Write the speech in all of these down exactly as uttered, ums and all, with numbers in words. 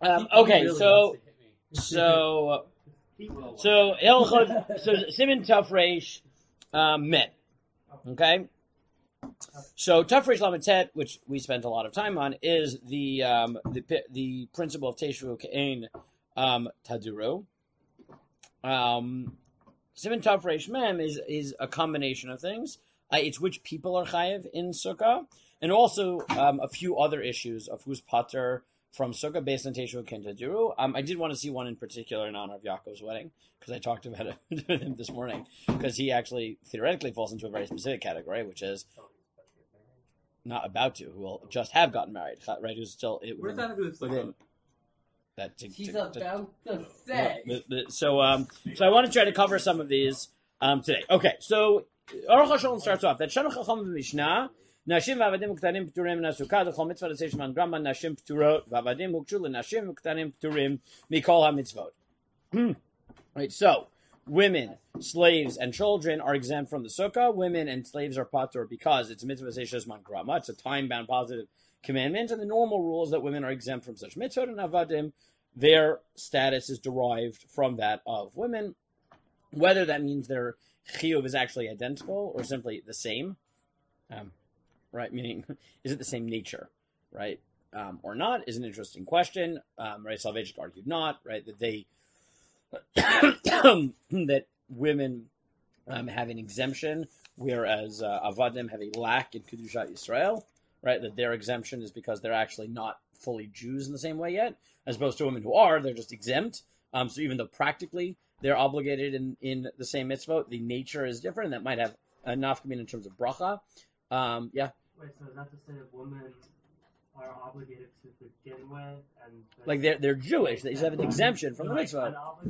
Um, okay, so so so Hilchot so Siman Tafresh um, met. Okay. So Tafresh Lamatet, which we spent a lot of time on, is the um, the the principle of Teshu Ke'en um, Taduru. Um, Siman Tafresh Mem is is a combination of things. Uh, it's which people are chayev in Sukkah, and also um, a few other issues of who's pater from Sukkah based on Teshu Ke'en Taduru. Um, I did want to see one in particular in honor of Yaakov's wedding, because I talked about it with him this morning, because he actually theoretically falls into a very specific category, which is not about to, who will just have gotten married, right? Who's still it, Where's that within, within that? To, He's to, about to, to say. to, so, um, so I want to try to cover some of these um, today. Okay, so Aruch HaSholem starts off that Shana Chacham Mishnah. Nashim v'avadim uktanim p'turim nasukah d'chol mitzvah l'seish man grama nashim p'turot v'avadim ukchu l'nashim uktanim p'turim mikol ha-mitzvot. Right, so women, slaves, and children are exempt from the sukkah. Women and slaves are patur because it's a mitzvah seishes man grama. It's a time-bound positive commandment, and the normal rule is that women are exempt from such mitzvot. And avadim, their status is derived from that of women. Whether that means their chiyuv is actually identical or simply the same, um, right? Meaning, is it the same nature, right, um, or not? Is an interesting question. Um, right, Soloveitchik argued not, right, that they. that women um, have an exemption, whereas uh, avadim have a lack in Kedushat Yisrael, right? That their exemption is because they're actually not fully Jews in the same way yet, as opposed to women who are, they're just exempt. Um, so even though practically they're obligated in, in the same mitzvot, the nature is different, and that might have enough in terms of bracha. Um, yeah. Wait, so is that to say that women are obligated to begin with, and like they're they're Jewish, they have an exemption from the mitzvah,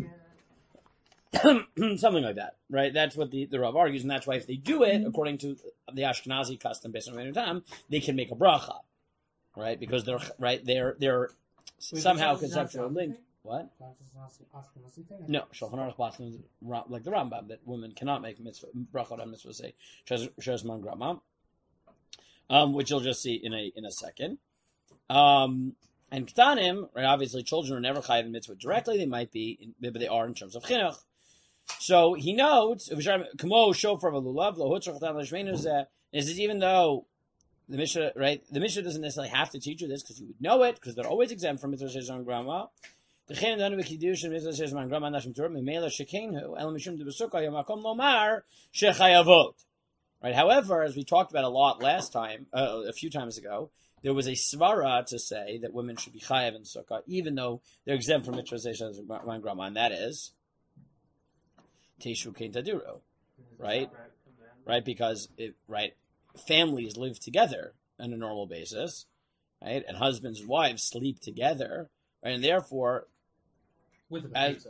something like that, right? That's what the, the Rav argues, and that's why if they do it according to the Ashkenazi custom based on Rabbeinu Tam, they can make a bracha, right? Because they're right, they're they're Wait, somehow conceptually linked. What? No, Shulchan Aruch Basel, like the Rambam, that women cannot make mitzvah bracha on mitzvah say Shes Man Grama, um, which you'll just see in a in a second. Um, and Ktanim, right, obviously children are never chayav in mitzvah directly, they might be, in, but they are in terms of chinuch. So he notes, Kamo Shofar V'Lulav, Lo Hutzar Chatan L'Shmeinu Zeh, is even though the Mishnah, right, the Mishnah doesn't necessarily have to teach you this, because you would know it, because they're always exempt from mitzvah Shesh Man Grama. The Chen Danu V'Kiddush and mitzvah Shesh Man Grama Nashim Torah, Memela Shekenhu, El Mishum D'Besukah Yamakom Lomar Shechayavot. Right, however, as we talked about a lot last time, uh, a few times ago, there was a svara to say that women should be chayav in sukkah, even though they're exempt from mitzvah seishes man grama, and that is Teshu Ke'en Taduru, right? Right, because it, right, families live together on a normal basis, right, and husbands and wives sleep together, right, and therefore, with the as,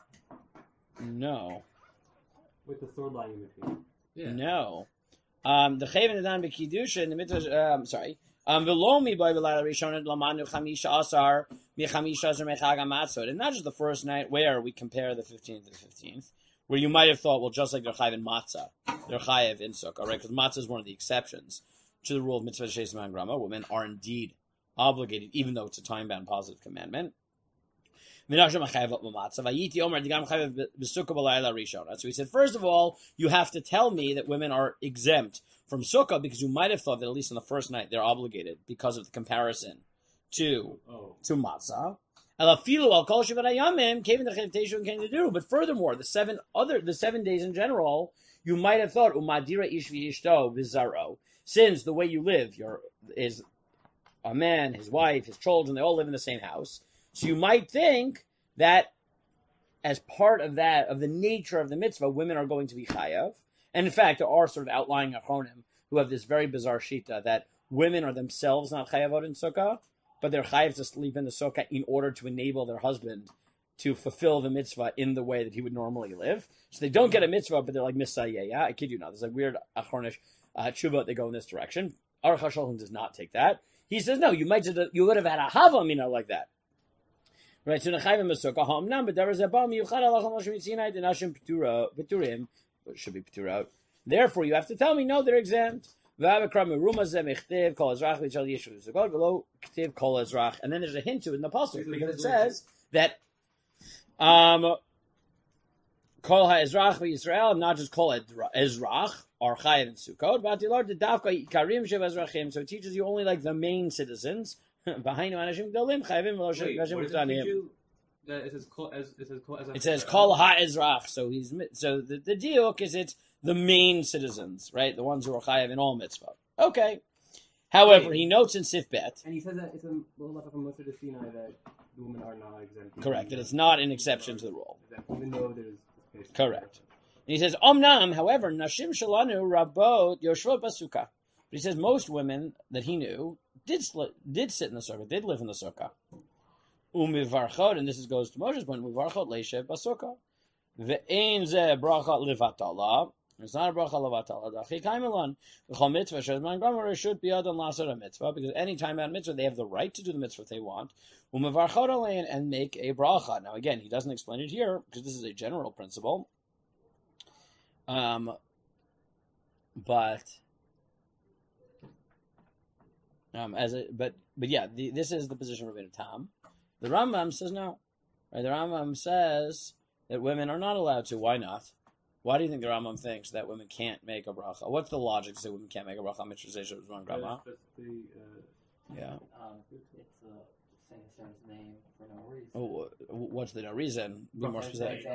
no, with the third line in between, yeah. no, um, the chayven adan b'kiddusha in the mitzvah, um, sorry. Um, and not just the first night where we compare the fifteenth to the fifteenth, where you might have thought, well, just like they're chayiv in matzah, they're chayiv in sukkah, right? Because matzah is one of the exceptions to the rule of mitzvah sheis man grama. Women are indeed obligated, even though it's a time-bound positive commandment. So he said, first of all, you have to tell me that women are exempt from sukkah, because you might have thought that at least on the first night they're obligated because of the comparison to oh. to matzah. But furthermore, the seven other the seven days in general, you might have thought umadira ish v'ishto v'zaro, since the way you live, your is a man, his wife, his children, they all live in the same house. So you might think that as part of that, of the nature of the mitzvah, women are going to be chayav. And in fact, there are sort of outlying achronim who have this very bizarre shita that women are themselves not chayavot in sukkah, but they're chayav to sleep in the sukkah in order to enable their husband to fulfill the mitzvah in the way that he would normally live. So they don't get a mitzvah, but they're like misayeh. I kid you not. There's a weird achronish uh, tshuva, they go in this direction. Aruch HaSholem does not take that. He says, no, you might you would have had a hava mina like that. Right, so nechayvim b'sukkah ha'amnam, but there is a bal miyuchad alacham l'shem yitzina denashim p'turim, it should be p'turot. Therefore, you have to tell me, no, they're exempt. And then there's a hint to it in the pasuk because it says that um, Kol ha'ezrach v'Yisrael, not just Kol ha'ezrach, are chayav in Sukkot, but the Lord dafka ikarim shev ezrachim. So it teaches you only like the main citizens. Behind anashim gdolim chayavim v'lo shevashim k'tanim. It says Kol as it says Kol as It says Kol ha'ezrach. So he's so the the diuk is it's the main citizens, right? The ones who are chayav in all mitzvah. Okay. However, Wait. he notes in Sif Bet, and he says that it's a little left from Moshe to Sinai that the women are not exempt. Correct, that it's not an exception to the rule. Even though there's correct. And he says, Omnam, however, Nashim Shalanu Rabot Yoshvot Basuka. But he says most women that he knew did sli- did sit in the sukkah, did live in the sukkah. Umivarchot, and this is, goes to Moshe's point, Umivarchot Leishev Basuka. Ve'ein ze bracha levatala. It's not a bracha levatala. Dachi kaimelon. V'chol mitzvah shezman gomer should be adon laser a mitzvah, because any time out mitzvah, they have the right to do the mitzvah if they want. Umivarchot alein, and make a bracha. Now again, he doesn't explain it here, because this is a general principle. Um, but, um, as a, but, but yeah, the, this is the position of Rabbeinu Tam. The Rambam says no. Right? The Rambam says that women are not allowed to. Why not? Why do you think the Rambam thinks that women can't make a bracha? What's the logic to say women can't make a bracha? Mitzvah one grandma. Yeah. Um, it's a saying Hashem's name for no reason. Oh, what's the no reason? Be more specific.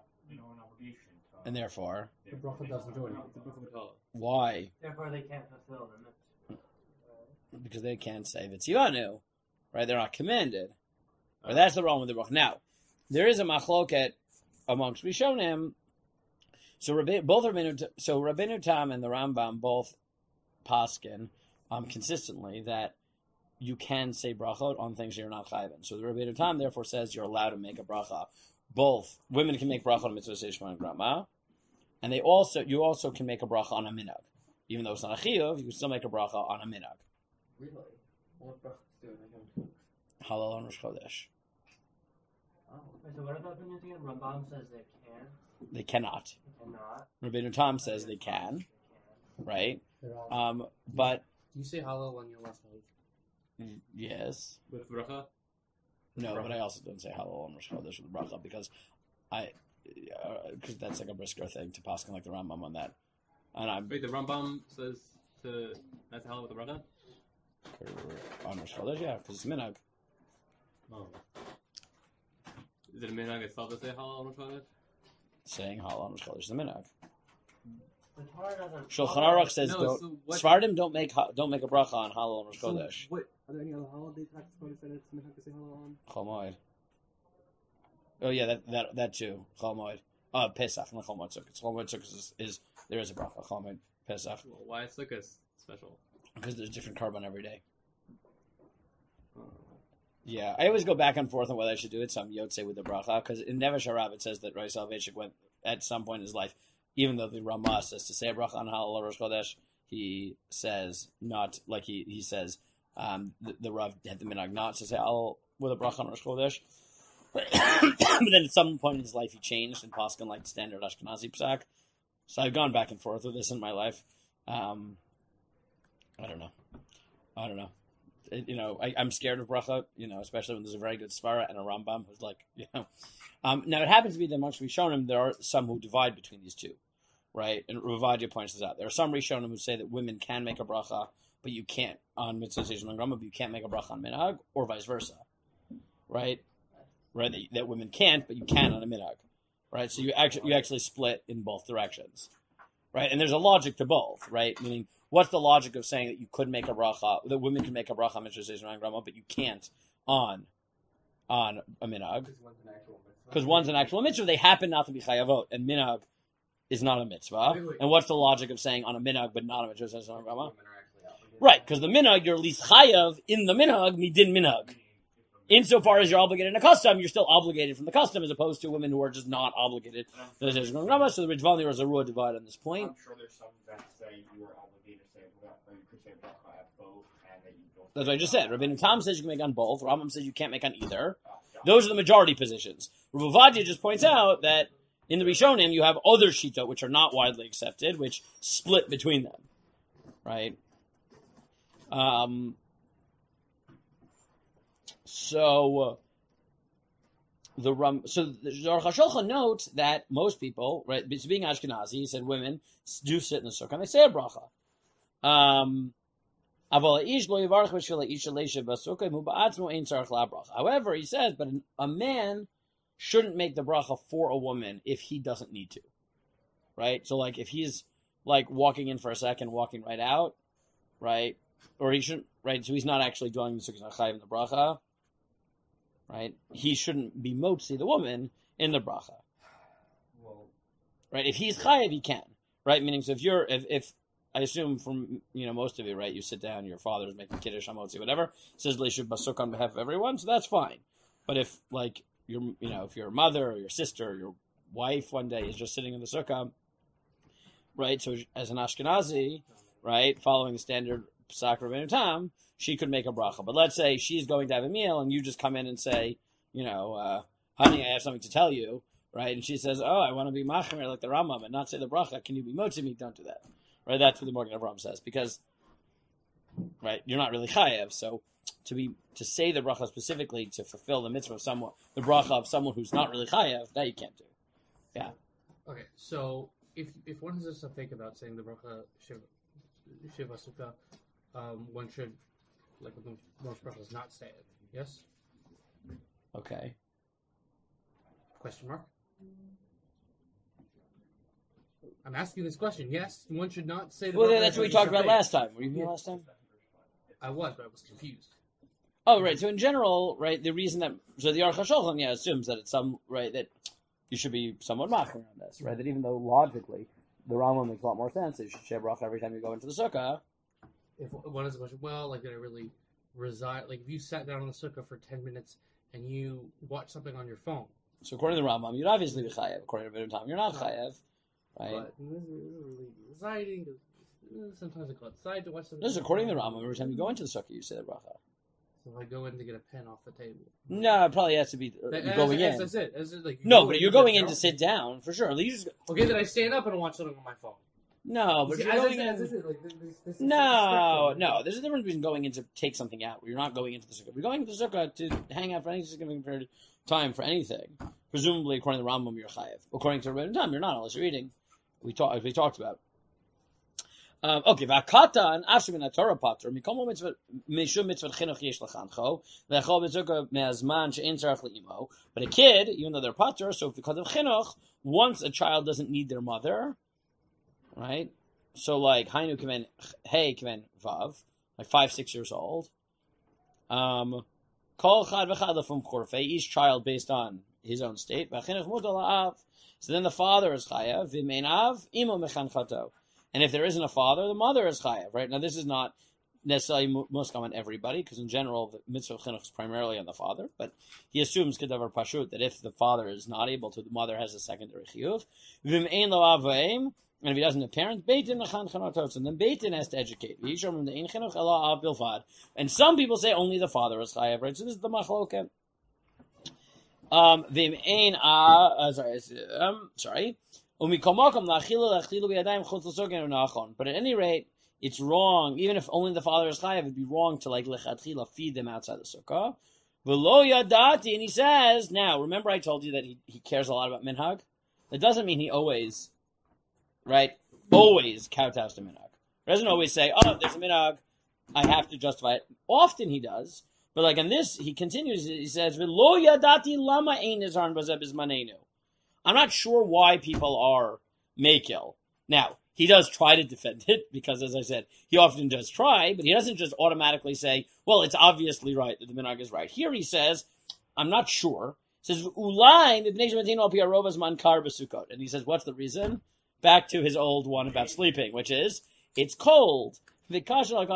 And therefore, the bracha doesn't do anything. Why? Therefore, they can't fulfill them. Because they can't say v'tzivanu, right? They're not commanded. Or that's the wrong with the bracha. Now, there is a machloket amongst Rishonim. So Rabbi, both Rabbeinu, so Rabbeinu Tam and the Rambam both paskin um, consistently that you can say brachot on things you're not chayven. So the Rabbeinu Tam therefore says you're allowed to make a bracha. Both women can make bracha on mitzvah seishma and grandma, and they also you also can make a bracha on a minhag, even though it's not a chiyuv. You can still make a bracha on a minhag. Really? What bracha do they Halal on Rosh Chodesh. Oh. So what about the New Rambam says they can? They cannot. They cannot. Rabbeinu Tam says they can, right? Um, but do you say halal on your last name? Yes. With bracha? No, but I also don't say halal on Rosh Chodesh with bracha because I, because uh, that's like a brisker thing to paskin like the Rambam on that. And I'm wait. The Rambam says to that's halal with the bracha. On Rosh Chodesh, yeah, because it's minhag. Oh. Is it a minhag itself to say halal on Rosh Chodesh? Saying halal on Rosh Chodesh is a minhag. The Torah doesn't. Shulchan Aruch says no, don't. So what, Sfardim don't make don't make a bracha on halal on Rosh so Chodesh. what are there any other holidays that that it's minhag to say halal on? Chol Moed. Oh yeah, that that that too. Chol Moed. Uh, Pesach, not Chol Moed Sukkot. Chol Moed Sukkot is, is there is a bracha. Chol Moed Pesach. Well, why is Sukkot special? Because there's different carbon every day. Yeah, I always go back and forth on whether I should do it some Yotze with the bracha, because in Nevesh Harav it says that Rai Salveshik went at some point in his life, even though the Ramah says to say a bracha on Halal Rosh Chodesh, he says not, like he, he says, um, the, the Rav had the minhag not to say Halal with a bracha on Rosh Chodesh. But then at some point in his life he changed and paskin like standard Ashkenazi psak. So I've gone back and forth with this in my life. Um, I don't know. I don't know. It, you know, I, I'm scared of bracha, you know, especially when there's a very good svara and a Rambam who's like, you know. Um, now, it happens to be that amongst Rishonim, there are some who divide between these two, right? And Ravadia points this out. There are some Rishonim who say that women can make a bracha, but you can't on mitzvah seishma and grandma, but you can't make a bracha on minhag, or vice versa, right? Right, that, that women can't, but you can on a minhag, right? So you actually you actually split in both directions, right? And there's a logic to both, right? Meaning, what's the logic of saying that you could make a bracha, that women can make a bracha on mitzvah seishma and grandma, but you can't on on a minhag? Because one's an actual mitzvah, they happen not to be chayavot, and minhag is not a mitzvah. Wait, wait. And what's the logic of saying on a minhag but not a mitzvah seishma and grandma? Right, because the minhag, you're at least chayav in the minhag, midin minhag. Insofar as you're obligated in a custom, you're still obligated from the custom, as opposed to women who are just not obligated. So the Ritvan is a Ruah divide on this point. I'm sure there's some that say you are obligated to say well, you could say bracha at both, and that you don't. That's what I just said. Rabbeinu Tam says you can make on both. Rambam says you can't make on either. Those are the majority positions. Rav Ovadia just points out that in the Rishonim you have other shita which are not widely accepted, which split between them. right? Um, so the Ram, so the Aruch HaShulchan notes that most people, right, being Ashkenazi, he said women do sit in the sukkah and they say a bracha. Um, However, he says, but a man shouldn't make the bracha for a woman if he doesn't need to, right? So, like, if he's like walking in for a second, walking right out, right, or he shouldn't, right? So he's not actually doing the sukkah in the bracha, right? He shouldn't be motzi the woman in the bracha, Well, right? If he's chayiv, he can, right? Meaning, so if you're, if if I assume from, you know, most of you, right, you sit down, your father's making kiddush, hamotzi, whatever, says leishuv basuk on behalf of everyone, so that's fine. But if, like, your, you know, if your mother or your sister or your wife one day is just sitting in the sukkah, right, so as an Ashkenazi, right, following the standard Psak Rabbeinu Tam, she could make a bracha. But let's say she's going to have a meal and you just come in and say, you know, uh, honey, I have something to tell you, right, and she says, oh, I want to be machmer like the Rambam and not say the bracha, can you be motzi me? Don't do that. Right, that's what the Morgan Avraham says, because, right, you're not really chayev, so to be to say the bracha specifically to fulfill the mitzvah of someone, the bracha of someone who's not really chayev, that you can't do. Yeah. Okay, so if if one has to think about saying the bracha shiva, shiva sukkah, um, one should, like with most brachas, not say it. Yes. Okay. Question mark. I'm asking this question. Yes, one should not say the Well, bracha that's what we shiva talked about sukkah. last time. Were you here last time? I was, but I was confused. Oh, right. So in general, right, the reason that so the Aruch HaShulchan, yeah, assumes that it's some right that you should be somewhat machmir on this, right? That even though logically the Rambam makes a lot more sense, that you should say bracha every time you go into the sukkah. If one has a question, well, like did I really reside? Like if you sat down on the sukkah for ten minutes and you watch something on your phone, So according to the Rambam, you'd obviously be chayev. According to Rabbeinu Tam, you're not chayev, right? but this is really residing. Sometimes I go outside to watch something. This is according to the Rambam. Every time you go into the sukkah, you say the bracha. So if I go in to get a pen off the table. No, it probably has to be uh, That- going as, in. That's it. As it like, you No, go but in, you're you going get in to down. sit down for sure. You just Okay, then I stand up and I watch something on my phone. no, but See, if you're as I going said, in. as I said, like, this- this- this is No, spectrum. no. There's a difference between going in to take something out. Where you're not going into the sukkah. You're going into the sukkah to hang out for any significant period of time for anything. Presumably, according to the Rambam, you're chayev. According to Rabbeinu Tam, you're not unless you're eating. We talked. We talked about. Um, okay, v'akata and after min Torah pater mikomo mitzvah mishum mitzvah chinuch yesh lachancho v'echol bezuka me'azman she'en tzarach le'imo. But a kid, even though they're pater, so because of chinuch, once a child doesn't need their mother, right? So like hainu kiven hey kiven vav, like five six years old. Um, kol chad v'chad from korfei, each child based on his own state. V'chinuch mudal la'av. So then the father is chayav v'mein av imo mechanchato. And if there isn't a father, the mother is chayav, right? Now, this is not necessarily muskam on everybody, because in general, the mitzvah of chinuch is primarily on the father, but he assumes kedavar pashut that if the father is not able to, the mother has a secondary chiyuv. V'im lo avayim, and if he doesn't have parents, beitin lechan chanotot, and then beitin has to educate. V'yishom the ein chinuch ela av bilvad. And some people say only the father is chayav, right? So this is the machloket. Um, v'im ein ah, sorry, um, sorry. But at any rate, it's wrong. Even if only the father is chayav, it'd be wrong to like lechatchila feed them outside the sukkah. V'lo yadati, and he says, now remember I told you that he, he cares a lot about minhag. That doesn't mean he always, right, always kowtows to minhag. He doesn't always say, oh, there's a minhag, I have to justify it. Often he does, but like on this, he continues. He says, "V'lo yadati lama ein nizarn b'zeh b'zmanenu." I'm not sure why people are makil. Now, he does try to defend it, because as I said, he often does try, but he doesn't just automatically say, well, it's obviously right that the minhag is right. Here he says, I'm not sure. He says, Ulai, and he says, what's the reason? Back to his old one about sleeping, which is, it's cold. Maybe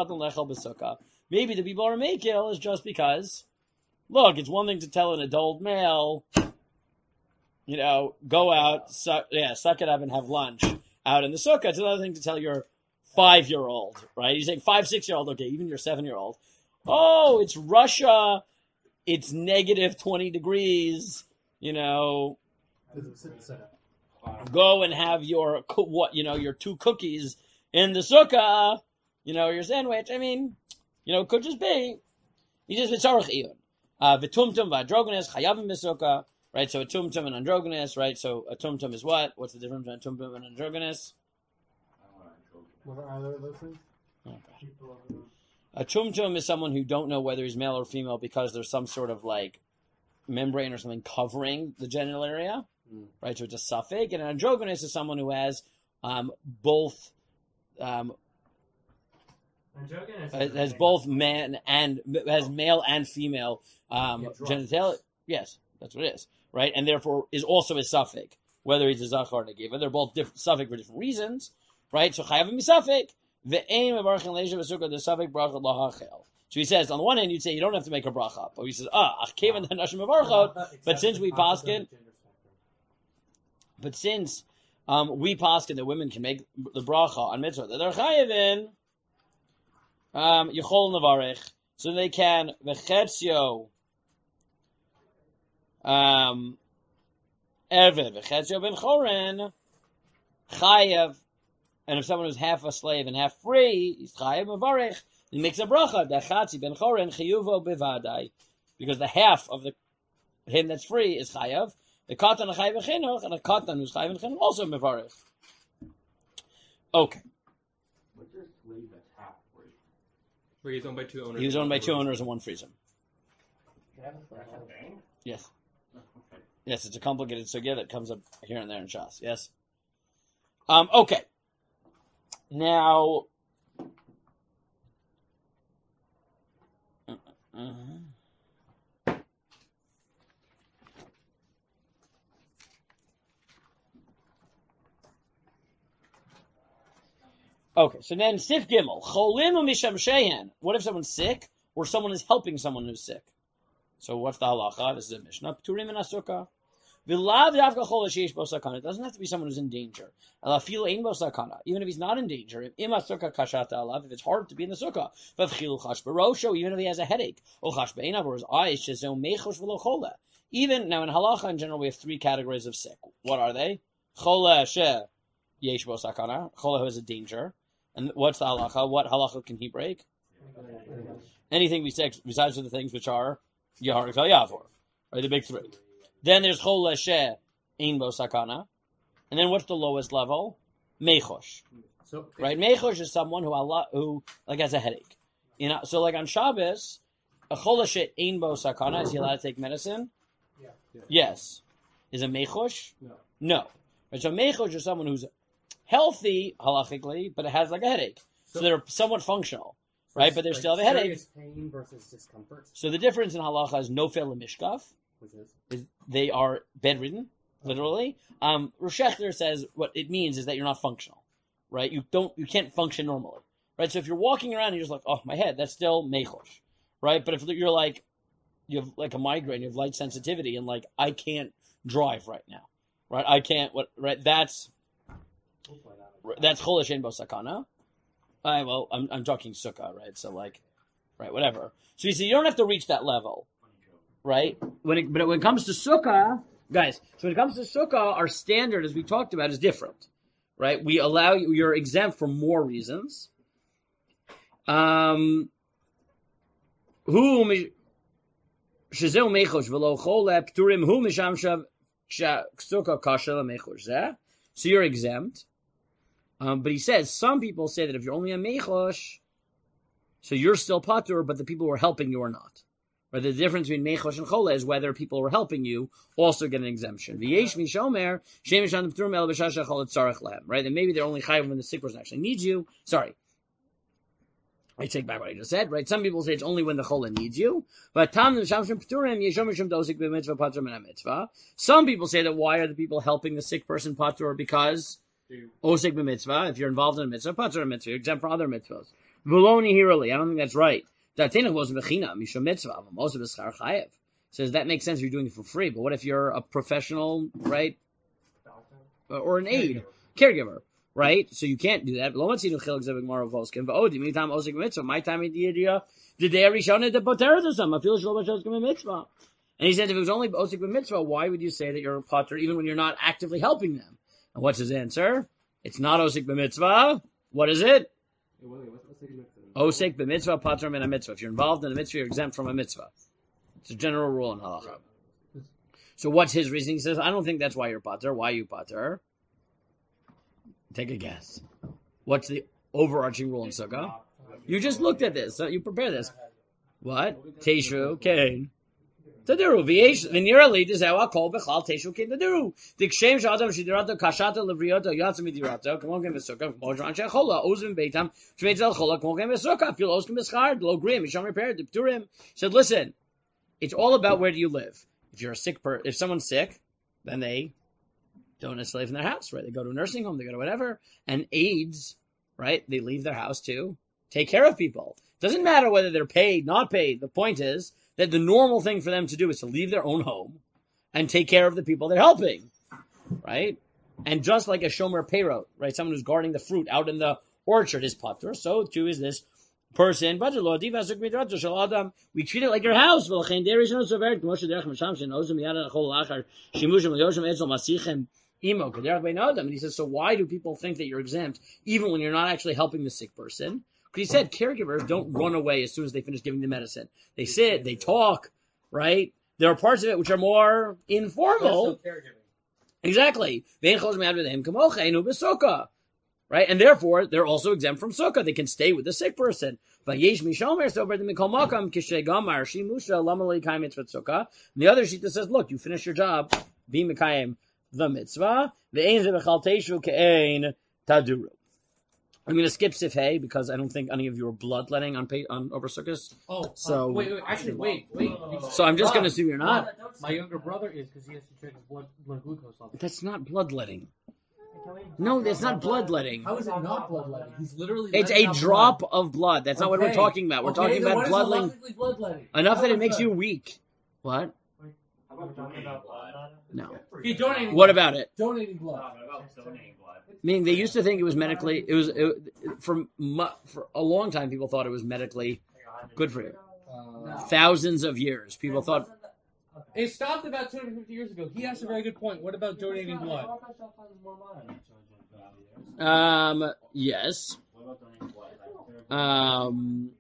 the people are makil is just because, look, it's one thing to tell an adult male, you know, go out, suck, yeah, suck it up and have lunch out in the sukkah. It's another thing to tell your five-year-old, right? You're saying five, six-year-old, okay, even your seven-year-old. Oh, it's Russia. It's negative twenty degrees. You know, go and have your, what, you know, your two cookies in the sukkah. you know, your sandwich. I mean, you know, it could just be. You just v'tzarech iyun. Uh, v'tumtum v'androgonus chayavim b'sukkah. Right, so a tumtum and androgynous, right? So a tumtum is what? What's the difference between a tumtum and androgynous? What are either of those things? Oh, a tumtum is someone who don't know whether he's male or female because there's some sort of like membrane or something covering the genital area, mm. right? So it's a suffix. And an androgynous is someone who has um, both um, has, has both man and has male and female um, genitalia. Yes, that's what it is. Right, and therefore is also a suffix, whether he's a zachar or a negiva. They're both different suffix for different reasons, right? So chayavim misafik, the aim of archin leisha v'sukkah the suffix bracha lahachel. So he says, on the one hand, you'd say you don't have to make a bracha, but he says, ah, achkevan the nashim avarchot. But since we paskin, but since um, we paskin that women can make the bracha on mitzvah that they're chayavin, um, yichol nevarich, so they can v'chetzio. Um, Erve v'chetzio ben choren chayev, and if someone who's half a slave and half free, he's chayev mevarich. He makes a bracha. Dachatzi ben choren chiyuvo bevadai, because the half of the him that's free is chayev. The katan chayev chinuch, and a katan who's chayev chinuch also mevarich. Okay. What's your slave that's half free? Where he's owned by two owners. He was owned by two owners and one frees him. Can I have a That's a thing? Yes. Yes, it's a complicated sugya that comes up here and there in Shas. Yes. Um, okay. Now. Uh-uh. Okay, so then Sif Gimel. Cholim u'misham shehen. What if someone's sick or someone is helping someone who's sick? So what's the halacha? This is a Mishnah. Pturim in Asukkah. It doesn't have to be someone who's in danger. Even if he's not in danger, if it's hard to be in the sukkah, even if he has a headache, or his eyes, even now in halacha in general, we have three categories of sick. What are they? Chole who has a danger. And what's the halacha? What halacha can he break? Anything besides the things which are Yahar Kal Yavor, right? The big three. Then there's Chol Sheh Ein Bo Sakana, and then what's the lowest level? Mechosh, So, right? Mechosh is someone who Allah who like has a headache. You know, so like on Shabbos, a Chol Sheh Ein Bo Sakana, is he allowed to take medicine? Yeah. Yeah. Yes. Is it Mechosh? No. No. Right, so Mechosh is someone who's healthy halachically, but it has like a headache, so, So- they're somewhat functional. Right, but they still have a headache. Serious pain versus discomfort, So the difference in halacha is nofel and mishkaf. which is Is they are bedridden, literally. Um, Rosh Hashanah says what it means is that you're not functional, right? You don't, you can't function normally, right? So if you're walking around and you're just like, oh, my head, that's still mechosh, right? But if you're like, you have like a migraine, you have light sensitivity, and like, I can't drive right now, right? I can't, what, right? That's, that's chol she'ein bo sakana. I, well, I'm, I'm talking sukkah, right? So like, right, whatever. So you see, you don't have to reach that level, right? When it, but when it comes to sukkah, guys, so when it comes to sukkah, our standard, as we talked about, is different, right? We allow you, you're exempt for more reasons. Um, who shezeu mechosh v'lo chole pturim hu misham shav sukkah kasher mechosh zeh. So you're exempt. Um, but he says some people say that if you're only a mechosh, so you're still patur, but the people who are helping you are not. Right? The difference between mechosh and chole is whether people who are helping you also get an exemption. V'yesh mishomer shemesh an pturim el b'shasha chol tzarech lehem. Right? And maybe they're only chayav when the sick person actually needs you. Sorry. I take back what I just said. Right? Some people say it's only when the chole needs you. But tam l'shamshim pturim yeshom mishum dosik b'mitzvah patur min mitzvah. Some people say that why are the people helping the sick person patur? Because osik b'mitzvah, if you're involved in a mitzvah, patur a mitzvah, you're exempt from other mitzvahs. V'loni hirali, I don't think that's right. Datinach was b'china, mishum mitzvah, most of b'schar chayev. Says that makes sense if you're doing it for free, but what if you're a professional, right? Or an aide, caregiver, right? So you can't do that. Lo matzinu chilek zevik marav voskin, v'odi, mi tam osik b'mitzvah, my time idea, did they rishon the poter to some, afil shlo b'shos b'mitzvah. And he said if it was only osik b'mitzvah, why would you say that you're a poter even when you're not actively helping them? And what's his answer? It's not osik b'mitzvah. What is it? Wait, wait, what's, what's Osek b'mitzvah patur min a mitzvah. If you're involved in a mitzvah, you're exempt from a mitzvah. It's a general rule in halacha. So what's his reasoning? He says, I don't think that's why you're patur. Why are you patur? Take a guess. What's the overarching rule in sukkah? You just looked at this. So you prepare this. What? Teshu kain. Tadiru v'yesh v'nirali dizawa kol b'chal teshu kain tadiru. Dikshem shadam shidirato kashata levrioto yatsa midirato. Come on, give me sukkah. Mojan shechola ozim beitam shmeitzel chola. Come on, give me sukkah. Fil oskim b'schar lo grim. Yisham repair the pturim. Said, listen, it's all about where do you live. If you're a sick person, if someone's sick, then they don't necessarily live in their house, right? They go to a nursing home, they go to whatever. And aides, right? They leave their house to take care of people. Doesn't matter whether they're paid, not paid. The point is that the normal thing for them to do is to leave their own home and take care of the people they're helping, right? And just like a shomer perot, right? Someone who's guarding the fruit out in the orchard is patur. So too is this person. We treat it like your house. And he says, so why do people think that you're exempt even when you're not actually helping the sick person? Because he said caregivers don't run away as soon as they finish giving the medicine. They sit, they talk, right? There are parts of it which are more informal. Exactly. Right? And therefore, they're also exempt from sukkah. They can stay with the sick person. And the other shita says, look, you finish your job, be mekayim the mitzvah, I'm going to skip Sif Hay because I don't think any of you are bloodletting on pay, on over sukkahs. Oh, so uh, wait, wait, actually, wait, wait. So I'm just going to assume you're not. My younger brother is because he has to check his blood, blood glucose level. That's not bloodletting. No, that's not bloodletting. How is it not bloodletting? He's literally. It's a drop blood. of blood. That's not okay. what we're talking about. We're okay, talking about bloodletting. bloodletting. Enough that it makes you weak. What? How about donating blood? No. He donating what blood. about it? Donating blood. No, about donating blood. Meaning they used to think it was medically. It was it, for for a long time. People thought it was medically good for you. Uh, Thousands of years, people thought. It stopped about two hundred fifty years ago. He asked a very good point. What about donating blood? Um. Yes. Um.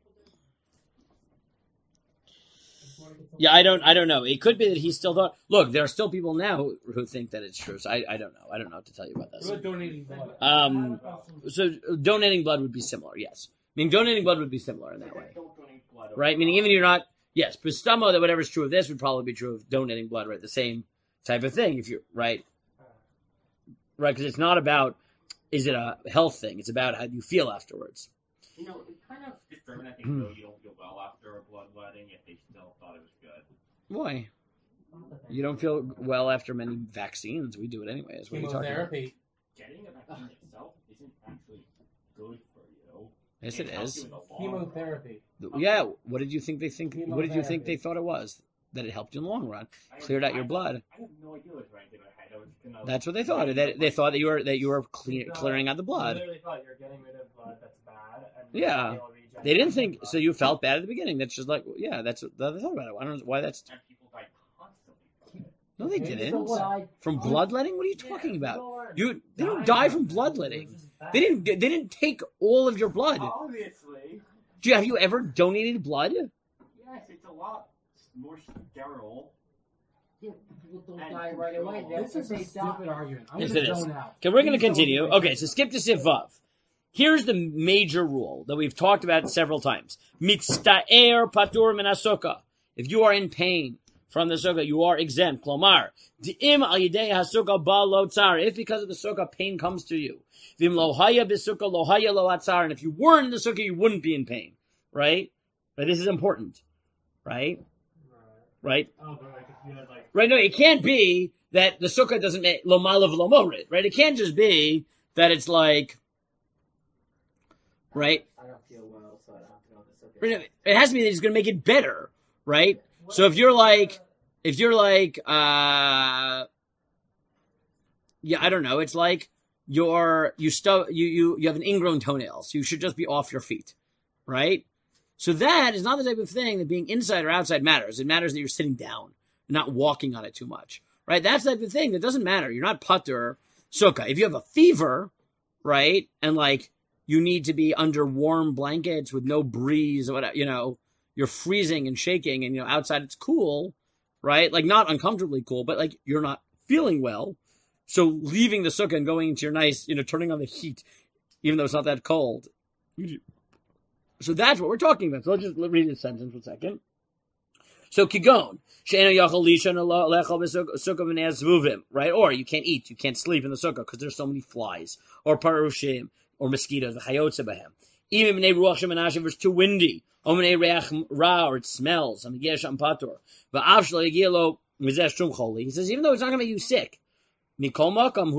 Yeah, I don't. I don't know. It could be that he still thought. Look, there are still people now who, who think that it's true. So I, I don't know. I don't know what to tell you about this. What about donating blood? Um. So donating blood would be similar. Yes. I mean, donating blood would be similar in that way, right? Meaning, even if you're not. Yes, pistamo, that whatever's true of this would probably be true of donating blood, right? The same type of thing. If you're right, right? Because it's not about is it a health thing. It's about how do you feel afterwards. You know, it's kind of disturbing. I think though you don't feel well after a bloodletting if they still thought it was good. Why? You don't feel well after many vaccines. We do it anyway. What are you talking about? Chemotherapy. Getting a vaccine itself isn't actually good for you. Yes, it is. Chemotherapy. Yeah. What did you think they think? What did you think they thought it was? That it helped you in the long run, cleared out your blood. I have no idea what rank in my head. I was gonna. That's what they thought. That they thought that you were that you were clear, clearing out the blood. They literally thought you're getting rid of blood that's bad. And Yeah. They didn't think so. You felt bad at the beginning. That's just like yeah. That's what they thought about it. I don't know why that's. And people die constantly. No, they didn't. From bloodletting? What are you talking about? You they don't die from bloodletting. They didn't. They didn't take all of your blood. Obviously. Do you have you ever donated blood? Yes, it's a lot more sterile. Yeah, people don't die right away. This is a stupid argument. I'm Yes, gonna it is. zone out. Okay, we're going to Please continue. don't- Okay, so skip to Sivav. Here's the major rule that we've talked about several times. Mitzta'er patur min hasukkah. If you are in pain from the sukkah, you are exempt. Klomar. D'im al yidei hasukkah ba lo tzar. If because of the sukkah pain comes to you. V'im lo haya b'sukkah lo haya lo atzar. And if you weren't in the sukkah, you wouldn't be in pain. Right? But this is important. Right? Right? Oh, but like if you had like Right, no, it can't be that the sukkah doesn't make lo malav lo morid, right? It can't just be that it's like, right? I don't feel well, so I don't have to go to the Right, no, it has to be that it's going to make it better, right? So if you're like, if you're like, uh, yeah, I don't know, it's like you're, you stu- you, you, you have an ingrown toenail, so you should just be off your feet, right? So that is not the type of thing that being inside or outside matters. It matters that you're sitting down, not walking on it too much, right? That's the type of thing that doesn't matter. You're not putter sukkah. If you have a fever, right, and like you need to be under warm blankets with no breeze or whatever, you know, you're freezing and shaking and, you know, outside it's cool, right? Like not uncomfortably cool, but like you're not feeling well. So leaving the sukkah and going into your nice, you know, turning on the heat, even though it's not that cold. So that's what we're talking about. So let's just read this sentence for a second. So kigon, right? Or you can't eat, you can't sleep in the sukkah because there's so many flies, or parushim, or mosquitoes, even if it's too windy, or it smells, he says, even though it's not going to make you sick. Again,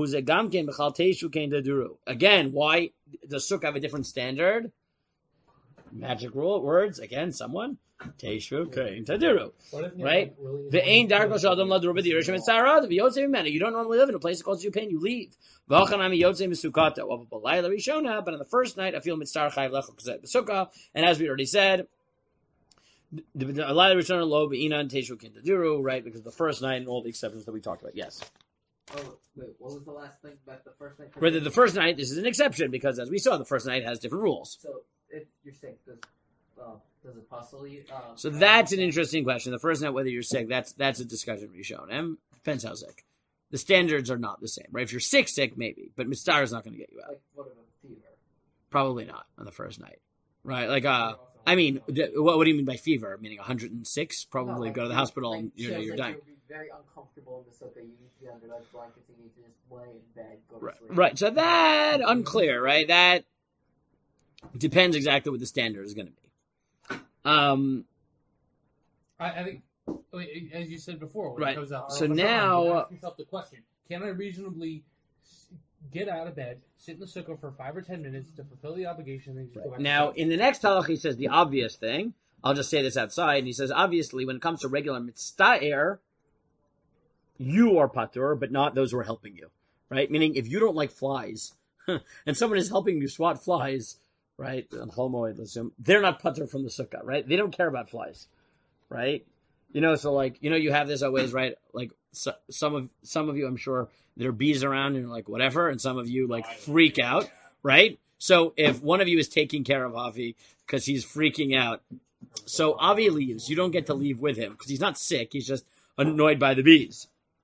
why does sukkah have a different standard? Magic rule words again. Someone teishu kein tadiru, right? The ain darkos adam ladruba the yirishim tzarad. The yotze mena. You don't normally live in a place that causes you pain. You leave. V'achanami yotze misukata. Wabalayla rishona. But on the first night, I feel mitzar chayv lecho kazet b'sukkah. And as we already said, the layla rishona lo be'inan teishu kein tadiru. Right, because the first night and all the exceptions that we talked about. Yes. Oh, wait, what was the last thing about the first night? Rather, the first night, this is an exception because, as we saw, the first night has different rules. So, if you're sick, does, uh, does it puzzle you? Uh, So that's an interesting question. The first night, whether you're sick, that's that's a discussion we've shown. And depends how sick. The standards are not the same, right? If you're sick, sick, maybe. But Mistar is not going to get you out. Like, what about fever? Probably not on the first night. Right? Like, uh, I mean, what, what do you mean by fever? Meaning one hundred six? Probably No, like, go to the hospital like, and you know, shows you're that dying. You'll be very uncomfortable in the sukkah. You need to be under like blankets. You need to just lay in bed, go to Right. sleep. Right. So that, unclear, right? That depends exactly what the standard is going to be. Um, I, I think, wait, as you said before, when Right. it comes out, So you now- ask yourself the question: can I reasonably s- get out of bed, sit in the sukkah for five or ten minutes to fulfill the obligation, and then just go back to Now, sleep? in the next halach, he says the obvious thing. I'll just say this outside. And he says, obviously, when it comes to regular mitztaer, you are patur, but not those who are helping you, right? Meaning, if you don't like flies, and someone is helping you swat flies, right? On Chomoid, let's assume, they're not patur from the sukkah, right? They don't care about flies, right? You know, so like, you know, you have this always, right? Like, so, some of some of you, I'm sure, there are bees around and you're like, whatever, and some of you, like, freak out, right? So if one of you is taking care of Avi because he's freaking out, so Avi leaves. You don't get to leave with him because he's not sick. He's just annoyed by the bees.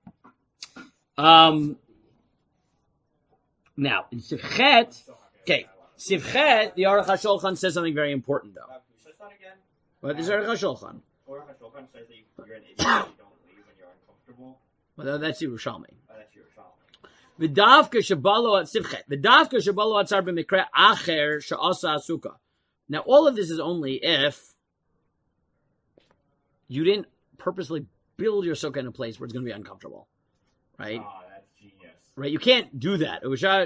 Um. Now in Sivchet, okay, Sivchet, the Aruch HaShulchan says something very important though. Who says that again? What is Aruch HaShulchan? Or HaShulchan says that you're an idiot if you don't leave when you're uncomfortable. Well, that's Yerushalmi. Oh, that's your child. V'davka shebalo at Sivchet. V'davka shebalo at Tzar b'mikra acher she'asa asuka. Now all of this is only if you didn't purposely build your sukkah in a place where it's going to be uncomfortable, right? Ah, that's genius. Right? You can't do that.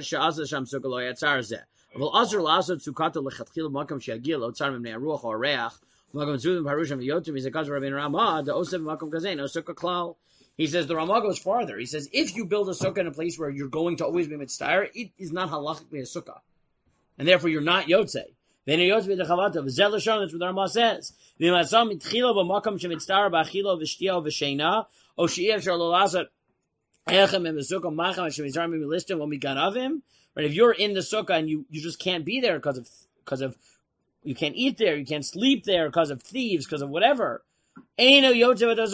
He says the Ramah goes farther. He says if you build a sukkah in a place where you're going to always be mitzvah, it is not halachically a sukkah, and therefore you're not yotzei. Then you're yotzei b'dechavata. V'zel l'shon. That's what the Ramah says. V'matzam mitchila b'makam shemitzvah b'achilo v'shtia v'sheina o she'ev shal l'lasat. Right, if you're in the sukkah and you, you just can't be there because of because of you can't eat there, you can't sleep there because of thieves, because of whatever. Then you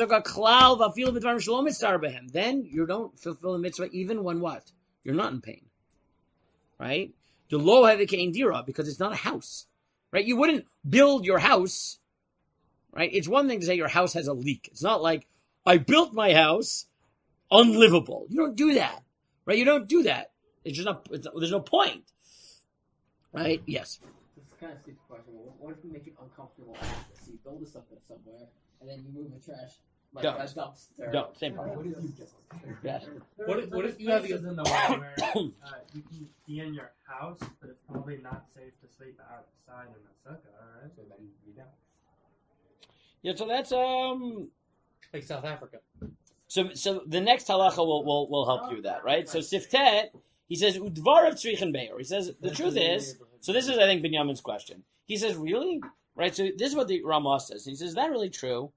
don't fulfill the mitzvah even when what? You're not in pain. Right? Because it's not a house. Right? You wouldn't build your house. Right? It's one thing to say your house has a leak. It's not like I built my house unlivable. You don't do that, right? You don't do that. It's just not. It's, there's no point, right? Yes. This is kind of a stupid question. But what if you make it uncomfortable after? So you build a sukkah somewhere, and then you move the trash like Don't. a dumpster. Don't. Same part. What if you Yes. There- What if- what there's if you have places the- in the world where uh, you can be in your house, but it's probably not safe to sleep outside in the sukkah, right? So then you don't. Yeah. So that's um. Like South Africa. So so the next halacha will will will help you with that, right? So Siftet, he says udvar of tzrichen beir. He says the truth is. So this is I think Binyamin's question. He says really, right? So this is what the Ramah says. He says is that really true?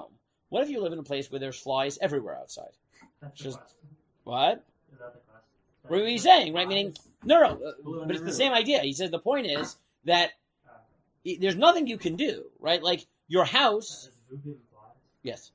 What if you live in a place where there's flies everywhere outside? That's the Just- question. What? Is that the question? What are you saying, right? Meaning, no, no, uh, but it's the same idea. He says the point is that i- there's nothing you can do, right? Like your house. Yes.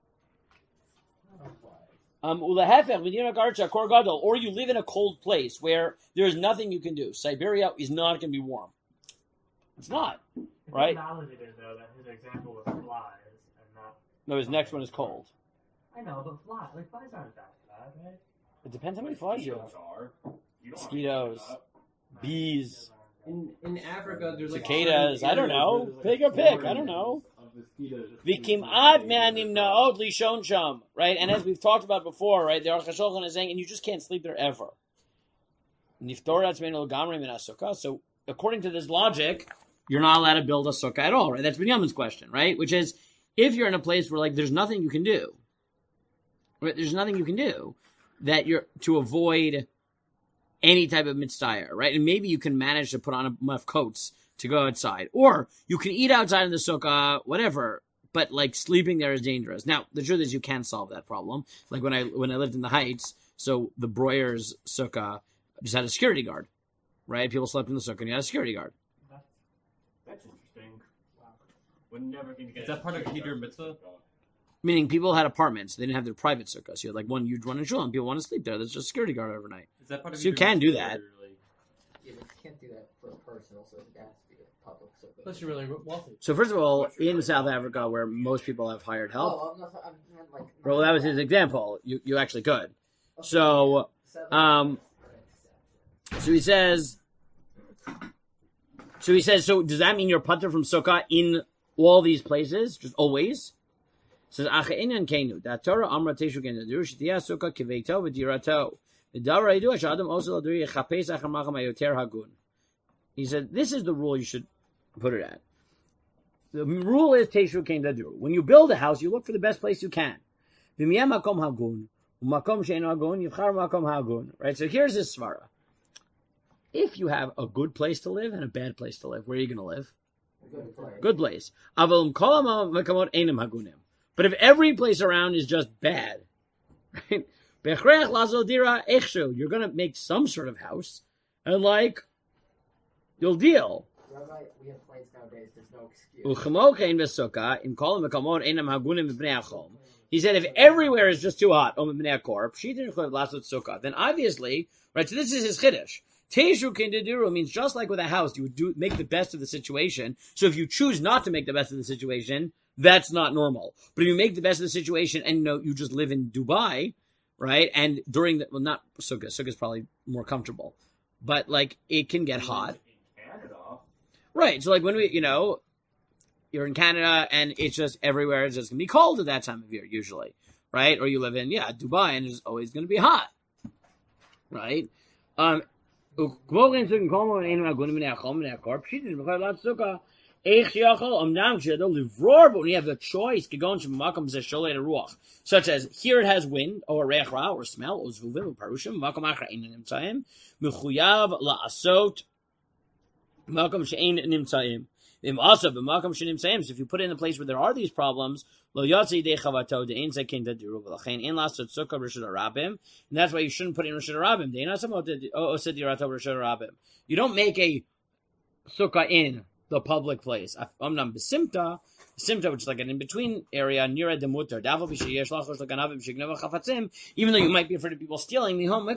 Um, ulahefech, medina garcha, kor gadol, or you live in a cold place where there's nothing you can do. Siberia is not going to be warm. It's not, right? It's validated though that his example was flies and not. No, his next one is cold. I know, but flies, like flies aren't that bad, right? It depends how many flies you have. Mosquitoes are. You don't Mosquitoes, want bees, In in Africa, there's like cicadas. I don't certain know. areas where Pick a there's, like, pick. I don't know. of mosquitoes. Vikim ad manim naod lishon sham. Right, and as we've talked about before, right, the Aruch HaShulchan is saying, and you just can't sleep there ever. Niftor atzmeinu l'gamrei min hasukkah. So, according to this logic, you're not allowed to build a sukkah at all, right? That's Binyamin's question, right? Which is, if you're in a place where like there's nothing you can do, right? There's nothing you can do that you're to avoid any type of mitzvah, right? And maybe you can manage to put on enough coats to go outside, or you can eat outside in the sukkah, whatever. But like sleeping there is dangerous. Now, the truth is, you can solve that problem. Like when I when I lived in the Heights, so the Breuer's sukkah just had a security guard, right? People slept in the sukkah and you had a security guard. That's interesting. We're never going to get. Is that part of Hedr Mitzvah? Meaning people had apartments. They didn't have their private sukkah. So you had like one huge one in Shul, and people want to sleep there. There's just a security guard overnight. Is that part of So you Hedr can do Mitzvah, that. or, like- Yeah, but you can't do that for a personal, so it has to be a public. So Unless you're really wealthy. So first of all, in South Africa, where most people have hired help, Oh, I'm not. I'm not like. well, that was his example. You you actually could. So, um, so he says. So he says. So does that mean you're putter from sukkah in all these places, just always? Says Acha Inyan Kenu. That Torah Amra Teshu Kenu Dur Shtiya Sukkah Kiveito V'Dirato. V'Davra Yidu Ashadam Also Laduri Yechapes Achar Macham Ayoter Hagun. He said, this is the rule you should put it at. The rule is Teshu Kenu Dur. When you build a house, you look for the best place you can. V'Miyam Makom Hagun. U'Makom Shein Hagun. Yivchar Makom Hagun. Right. So here's his svara. If you have a good place to live and a bad place to live, where are you going to live? Good place. Good place. Avalum Kol Makomot Einim Hagunim. But if every place around is just bad, right? You're going to make some sort of house, and like, you'll deal. Rabbi, we have planes nowadays. There's no excuse. He said, if everywhere is just too hot, then obviously, right, so this is his chiddush. Teshu kindiduru means just like with a house, you would do make the best of the situation. So if you choose not to make the best of the situation, that's not normal. But if you make the best of the situation and you know you just live in Dubai, right? And during the well, not sukkah. Sukkah is probably more comfortable, but like it can get hot. In Canada. Right. So like when we, you know, you're in Canada and it's just everywhere. It's just gonna be cold at that time of year usually, right? Or you live in yeah Dubai and it's always gonna be hot, right? Um. When you have the choice, such as here it has wind, or reach ra, or smell, or zvuvim, or parushim, makom achra ein nimtzaim, mechuyav la'asot, makom she'ein nimtzaim. Im also b'makom she'nimtzaim. So if you put it in a place where there are these problems, lo yotzi de chavato de ein zekin tadiru v'lachein ein lasot sukkah rishut harabim, and that's why you shouldn't put it in rishut harabim. De ein asamot osed dirato rishut harabim. You don't make a sukkah in the public place. Amnam b'simta, simta, which is like an in-between area, near a demutar. Daval b'sheyesh lachos l'ganavim shignav chafatzim. Even though you might be afraid of people stealing the home,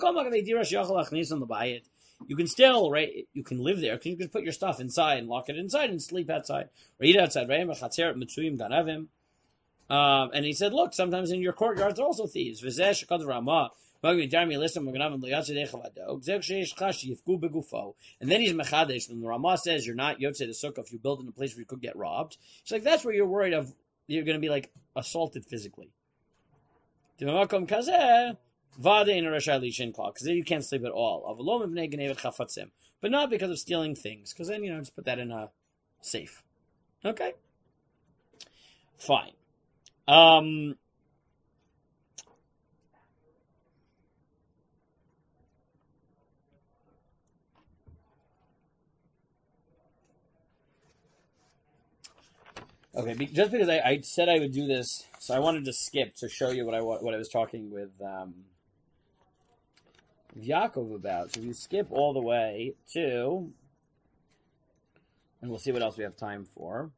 you can still, right? You can live there. You can put your stuff inside and lock it inside and sleep outside or eat outside. Um, and he said, look, sometimes in your courtyards there are also thieves. And then he's mechadesh, and the Ramah says you're not yotzei the sukkah if you build in a place where you could get robbed. It's like that's where you're worried of you're going to be like assaulted physically. Because then you can't sleep at all. But not because of stealing things, because then you know just put that in a safe. Okay, fine. Um. Okay, be, just because I, I said I would do this, so I wanted to skip to show you what I what I was talking with um, Yaakov about. So if you skip all the way to, and we'll see what else we have time for,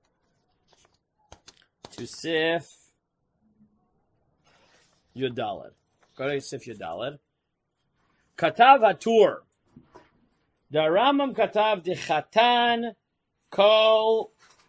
to Sif Yudalad. Go to Sif Yudalad. Katav Hatur. The Rambam Katav de Chatan Kol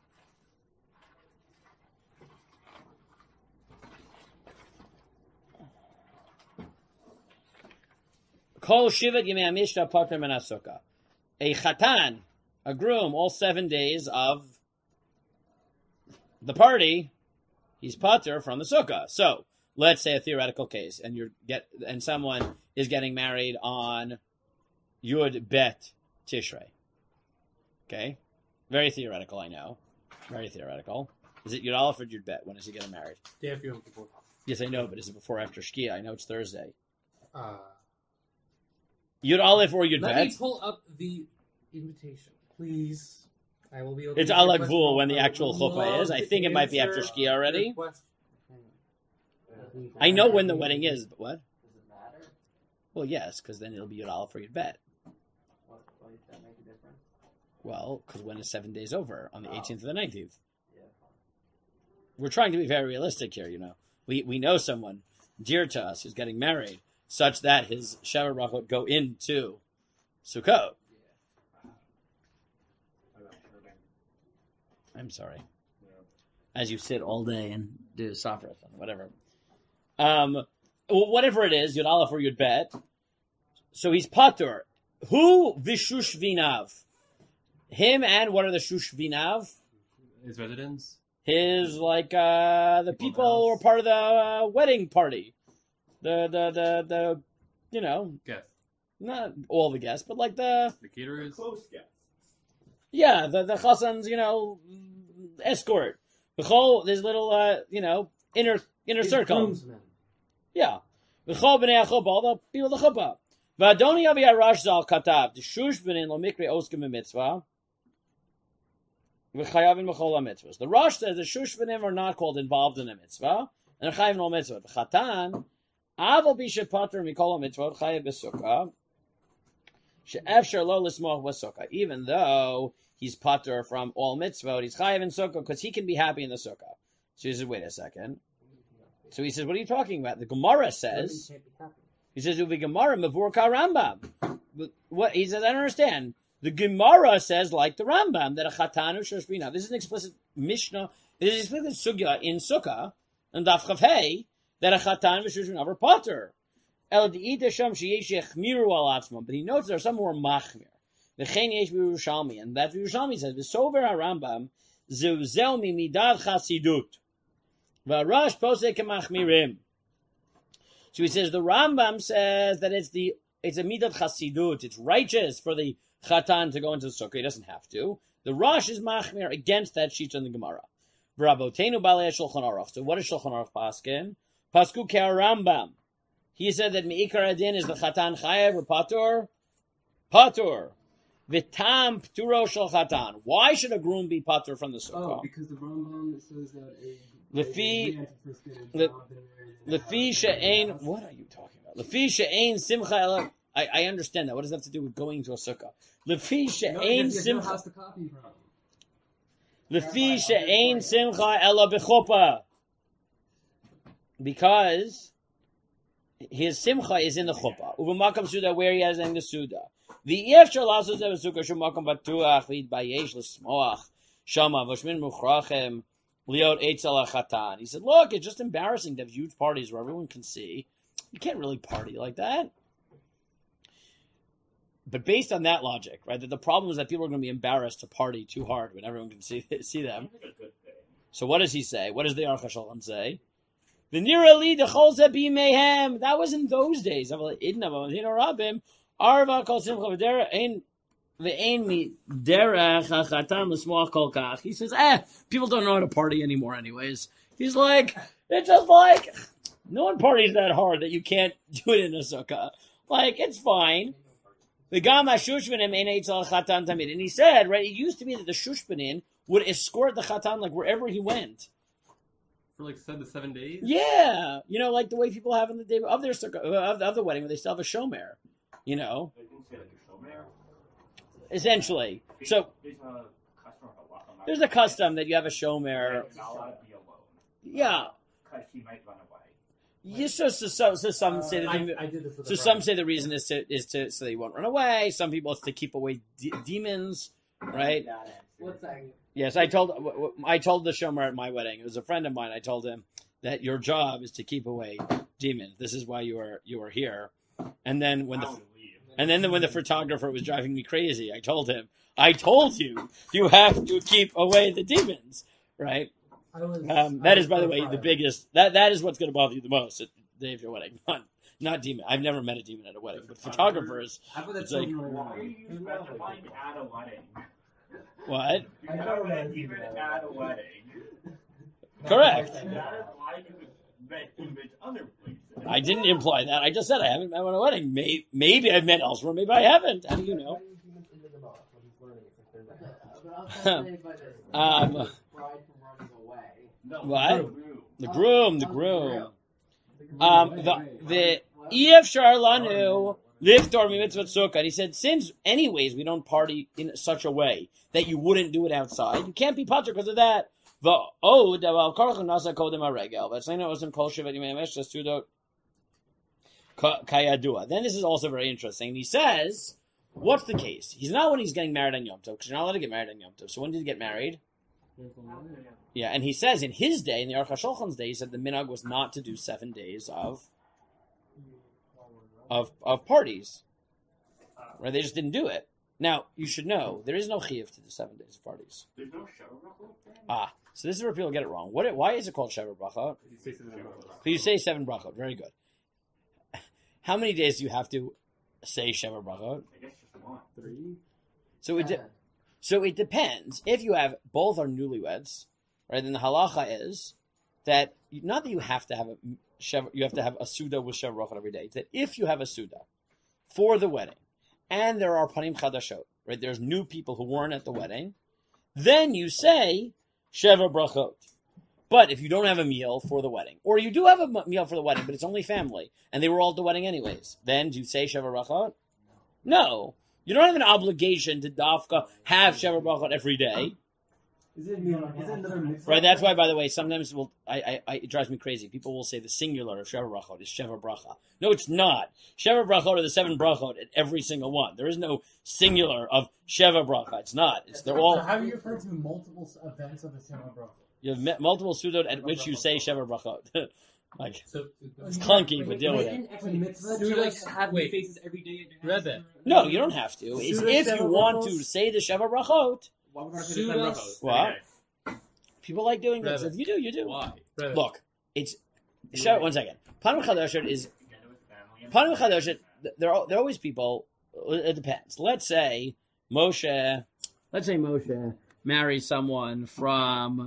Kol Shivat Yemei Mishta Pater Menasuka. A Chatan, a groom, all seven days of the party, he's Pater from the Sukkah. So, let's say a theoretical case, and you're get and someone is getting married on Yud Bet Tishrei. Okay? Very theoretical, I know. Very theoretical. Is it Yud Aleph or Yud Bet? When is he getting married? Day after Yom Kippur. Yes, I know, but is it before or after Shkia? I know it's Thursday. Uh, Yud Aleph or Yud let Bet? me pull up the invitation, please. I will be able It's to Ala request- Gvul when the I actual would chuppah is. love I to think it might be after answer Shkia already. request- I know when the wedding is, but what? Does it matter? Well, yes, because then it'll be Yud Aleph or Yud Bet. What, why does that make a difference? Well, because when is seven days over? On the Oh. eighteenth or the nineteenth. Yeah. We're trying to be very realistic here, you know. We we know someone dear to us who's getting married, such that his Sheva Brachot go into Sukkot. I'm sorry. As you sit all day and do Safra, whatever. Um, well, whatever it is, Yud Aleph or Yud Bet. So he's Patur. Who Vishush Vinav? Him and what are the Shush Vinav? His residence? His, like, uh, the People's people who house. are part of the uh, wedding party. The, the, the, the, you know, Guest. not all the guests, but like the, The caterers? Close guess. yeah, the, the chassan's, you know, escort. The whole, this little, uh, you know, inner, inner His circle. groomsmen. Yeah. V'chol b'nei HaChuppah, all the people of the chuppah. V'adoni avi harash zal katav, d'shush b'nin lo mikre oskim b'mitzvah, v'chayavin b'chol ha-mitzvahs. The Rosh says the shush b'nim are not called involved in a mitzvah, and are chayavin all mitzvah. V'chatan, aval bishe pater mikol ha-mitzvah, chayav b'sukkah, she'efshar lo l'smoch b'sukkah. Even though he's pater from all mitzvah, he's chayav in sukkah, because he can be happy in the sukkah. So he says, wait a second. So he says, what are you talking about? The Gemara says, he says, Uvi Gemara, Mavur Ka Rambam. What, he says, I don't understand. The Gemara says, like the Rambam, that a Chatanu Shoshbina. This is an explicit Mishnah, this is an explicit Sugya in Sukkah, and Daf Chav Hey, that a Chatan Shoshbina are Potter. El Di'ita Sham Sheyesh Yechmiru Al Atzmam. But he notes there are some more Machmir. V'chein Yesh Yerushalmi. And that's what Yerushalmi says. V'sover HaRambam, Zeuzel Mi Midad Chasidut. V'arash Posek Machmirim. So he says the Rambam says that it's the it's a midat chasidut. It's righteous for the chatan to go into the sukkah. He doesn't have to. The Rosh is machmir against that sheet in the Gemara. V'rabotenu balei Shulchan Aruch. So what is Shulchan Aruch paskin? Pasku ke Rambam. He said that meikar adin is the chatan chayev or patur. Patur. V'tam pturo shel chatan. Why should a groom be patur from the sukkah? Oh, because the Rambam says that a Lefi, Lefi she'ein, what are you talking about? Lefi she'ein simcha ela, I, I understand that. What does that have to do with going to a sukkah? Lefi she'ein simcha, to copy from. Lefi she'ein simcha ela b'chopa. Because his simcha is in the chuppah. Uvemakam suda, where he has in the suda. The efshar lasos of sukkah shumakam batuach v'yitbayesh l'smoach shama v'shmin muchrachem. Liot Eitzel Chatan. He said, look, it's just embarrassing to have huge parties where everyone can see. You can't really party like that. But based on that logic, right, that the problem is that people are going to be embarrassed to party too hard when everyone can see see them. So what does he say? What does the Aruch HaShulchan say? The Nirali the Cholze be mayhem. That was in those days. Arva kol simcha v'dera ein ve'ein mi derech hachatan l'smoach kol kach. He says, eh, people don't know how to party anymore anyways. He's like, it's just like, no one parties that hard that you can't do it in a sukkah. Like, it's fine. The Gama Shushbanim ein eitzal chatan tamid. And he said, right, it used to be that the Shushbanim would escort the chatan like wherever he went. For like seven to seven days? Yeah. You know, like the way people have in the day of their sukkah, of, of the wedding, where they still have a shomer. you know, They didn't say like a showmare. essentially. So There's a custom of a lot. of my- there's a custom that you have a shomer. You're not allowed to be alone. Yeah. Because he might run away. You so, so, so, so some say that I, the, I did this with so a some brother. say the reason is to is to so they won't run away. Some people it's to keep away de- demons, right? What's that? Yes, I told w- w- I told the shomer at my wedding. It was a friend of mine. I told him that your job is to keep away demons. This is why you are you are here. And then when the I would leave. and then when the photographer was driving me crazy, I told him, I told you, you have to keep away the demons, right? I was, Um, I that was is, by the for way, Friday. the biggest. That that is what's going to bother you the most at the day of your wedding. Not, not demon. I've never met a demon at a wedding, but photographers. How about that It's like- children Why are are you specifying at a wedding? What? You I know know that that even demon. at a wedding. Correct. That is why you met him at other places. I didn't imply that. I just said I haven't met him at a wedding. Maybe, maybe I've met elsewhere. Maybe I haven't. How do you know? But I'm fascinated by this. Um, Bride from running away. No, What? Drew. The groom. The groom. Um, the the E F Sharlanu liftor mitzvah sukkah. And he said, since anyways we don't party in such a way that you wouldn't do it outside, you can't be patur because of that. The oh, the well, korach nasa kodem haregel. But saying it was in kol shevet yimemesh just to kayadua. Then this is also very interesting. He says, what's the case? He's not when he's getting married on Yom Tov because you're not allowed to get married on Yom Tov. So when did he get married? Yeah, and he says in his day, in the Aruch HaShulchan's day, he said the minhag was not to do seven days of of of parties. Right? They just didn't do it. Now, you should know, there is no chiyuv to do seven days of parties. There's no show record? Ah, so this is where people get it wrong. What? Why is it called Shever Bracha? So you say seven brachot. Very good. How many days do you have to say Shever Bracha? I guess just one. three. So it de- so it depends. If you have both are newlyweds, right? Then the halacha is that not that you have to have a shev- you have to have a suda with Shever Bracha every day. It's that if you have a suda for the wedding, and there are panim chadashot, right? There's new people who weren't at the wedding, then you say Shever Brachot. But if you don't have a meal for the wedding, or you do have a m- meal for the wedding, but it's only family, and they were all at the wedding anyways, then do you say Shever Brachot? No. You don't have an obligation to dafka have Shever Brachot every day. Is it, is it another mix? Right, that's why, by the way, sometimes we'll, I, I, I, it drives me crazy. People will say the singular of Shever Brachot is Shever Bracha. No, it's not. Shever Brachot are the seven brachot at every single one. There is no singular of Shever Bracha. It's not. It's they're So all. how do you refer to multiple s- events of the Shema Bracha? You have me- multiple sudot at which you say Shever Brachot. Like So, it's clunky, but deal with it. Sudas, have wait, faces every day. Rebbe. No, you don't have to. It's Sudas if you Shever want Brachos? to say the Shever Brachot. Why would I say Sudas- the brachos? What? People like doing that. Rebbe. If you do, you do. Why? Rebbe. Look, it's. Show, one second. Panim Chadoshet is Together with family and Panim Chadoshet. There are there are always people. It depends. Let's say Moshe. Let's say Moshe marries someone from.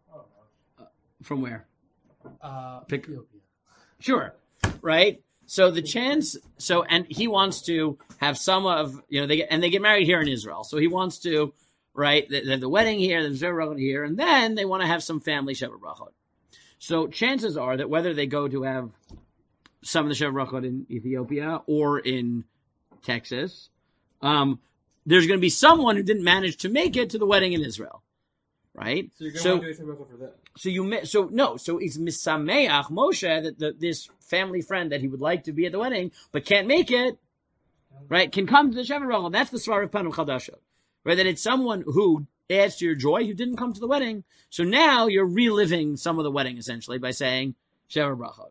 Uh, from where? Uh, Pick- Ethiopia. Sure, right. So the chance. So and he wants to have some of you know they get and they get married here in Israel. So he wants to. Right, they have the wedding here, the Shever Brachot here, and then they want to have some family Shever Brachot. So chances are that whether they go to have some of the Shever Brachot in Ethiopia or in Texas, um, there's going to be someone who didn't manage to make it to the wedding in Israel, right? So you're going So- to do a bracha for that. So you mi- so no, so it's misameach Moshe that the, this family friend that he would like to be at the wedding but can't make it, right? Can come to the Shever Brachot. That's the svar of Panim Chadashot. Right, that it's someone who adds to your joy who didn't come to the wedding. So now you're reliving some of the wedding essentially by saying Shever Brachot.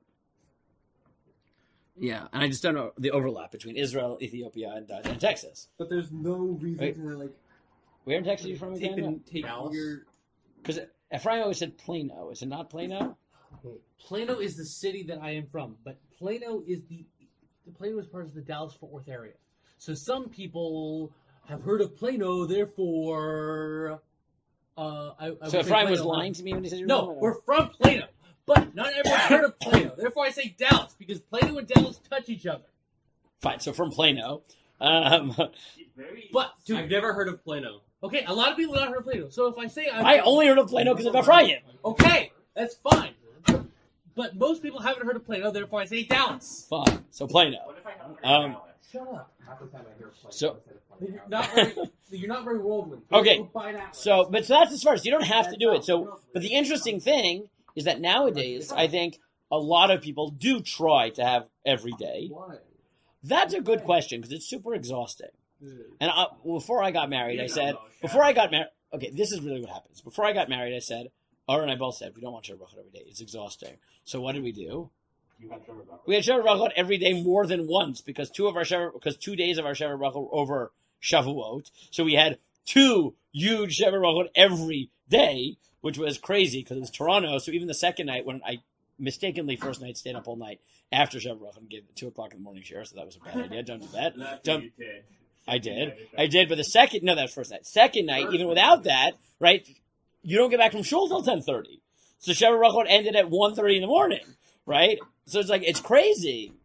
Yeah, and I just don't know the overlap between Israel, Ethiopia, and, uh, and Texas. But there's no reason Wait. to like Where in Texas are you from Take, again? the, take your. Because Ephraim always said Plano. Is it not Plano? Plano is the city that I am from, but Plano is the, the Plano is part of the Dallas-Fort Worth area. So some people have heard of Plano, therefore, uh, I, I would So say Ephraim was Plano. lying to me when he said you were No, from Plano? we're from Plano, but not everyone's heard of Plano. Therefore, I say Dallas because Plano and Dallas touch each other. Fine, so from Plano. Um, very. But dude, I've never heard of Plano. okay, a lot of people have not heard of Plano. So if I say I'm, I only heard of Plano because of Ephraim. okay, that's fine. But most people haven't heard of Plano, therefore I say Dallas. Fine, so Plano. What if I haven't heard Um, Dallas? Shut up. Half the time I hear Plano So- instead of Plano. You're not very, you're not very worldly. Go- Okay, go buy an atlas. So, but so that's as far as you don't have to do it. So, but the interesting thing is that nowadays, I think a lot of people do try to have every day. Why? That's a good question because it's super exhausting. And I, before I got married, I You said, know, before I got married, okay, this is really what happens. Before I got married, I said, Ara and I both said, we don't want Shabbat Brachot every day. It's exhausting. So what did we do? You had Shabbat Brachot. We had Shabbat Brachot every day more than once because two of our Shabbat, because two days of our Shabbat Brachot were over Shavuot. So we had two huge Shabbat Brachot every day, which was crazy because it was Toronto. So even the second night when I mistakenly first night stayed up all night after Shabbat Brachot and gave it two o'clock in the morning share, so that was a bad idea. Don't do that. That's what Don't, you did. I did. I did, but the second, no, that was first night. Second night, even without that, right, you don't get back from shul till ten thirty. So Shabbat Brachot ended at one thirty in the morning, right? So it's like, it's crazy.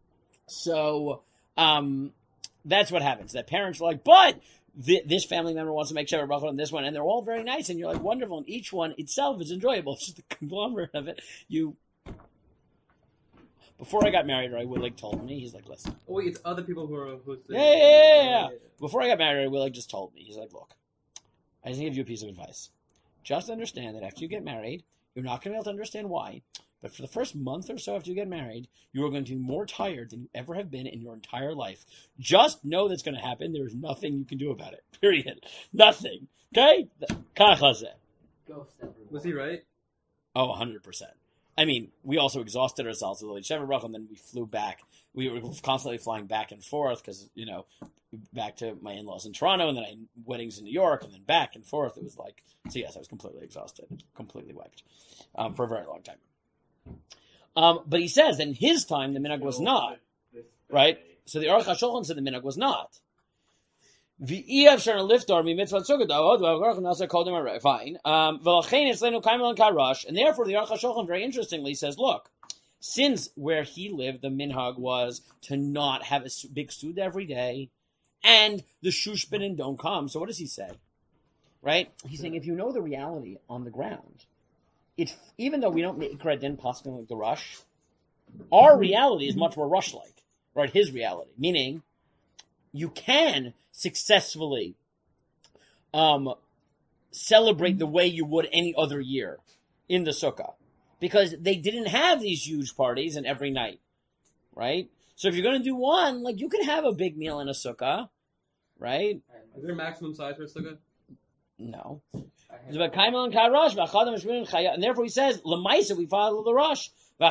So, um, that's what happens. That parents are like, but th- this family member wants to make Shabbat Brachot on this one, and they're all very nice, and you're like, wonderful, and each one itself is enjoyable. It's just the conglomerate of it. You, before I got married, Roy Willig told me, he's like, listen. Oh wait, it's other people who are who's Yeah, yeah, yeah, yeah. Before I got married, Willig just told me. He's like, look, I just give you a piece of advice. Just understand that after you get married, you're not going to be able to understand why, but for the first month or so after you get married, you are going to be more tired than you ever have been in your entire life. Just know that's going to happen. There is nothing you can do about it. Period. Nothing. Okay? Kach hazeh. Ghost everywhere. Was he right? Oh, one hundred percent. I mean, we also exhausted ourselves with the Shabbat Brachot, and then we flew back. We were constantly flying back and forth because, you know, back to my in-laws in Toronto, and then I had weddings in New York, and then back and forth. It was like, so yes, I was completely exhausted, completely wiped um, for a very long time. Um, but he says that in his time, the minhag was not, right? So the Aruch HaShulchan said the minhag was not. Fine. Um, and therefore, the Aruch HaShulchan very interestingly says, look, since where he lived, the minhag was to not have a big suda every day, and the shushbanim don't come. So what does he say? Right? He's saying if you know the reality on the ground, it even though we don't make Ikra possibly like the rush, our reality is much more rush-like, right? His reality, meaning you can successfully um, celebrate the way you would any other year in the sukkah. Because they didn't have these huge parties and every night, right? So if you're going to do one, like you can have a big meal in a sukkah, right? Is there a maximum size for a sukkah? No. And therefore he says, Lamaisa, we follow the rush.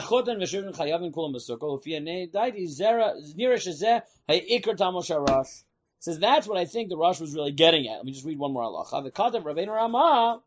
Says that's what I think the rush was really getting at. Let me just read one more halacha. The Katav Rabbeinu Ramah.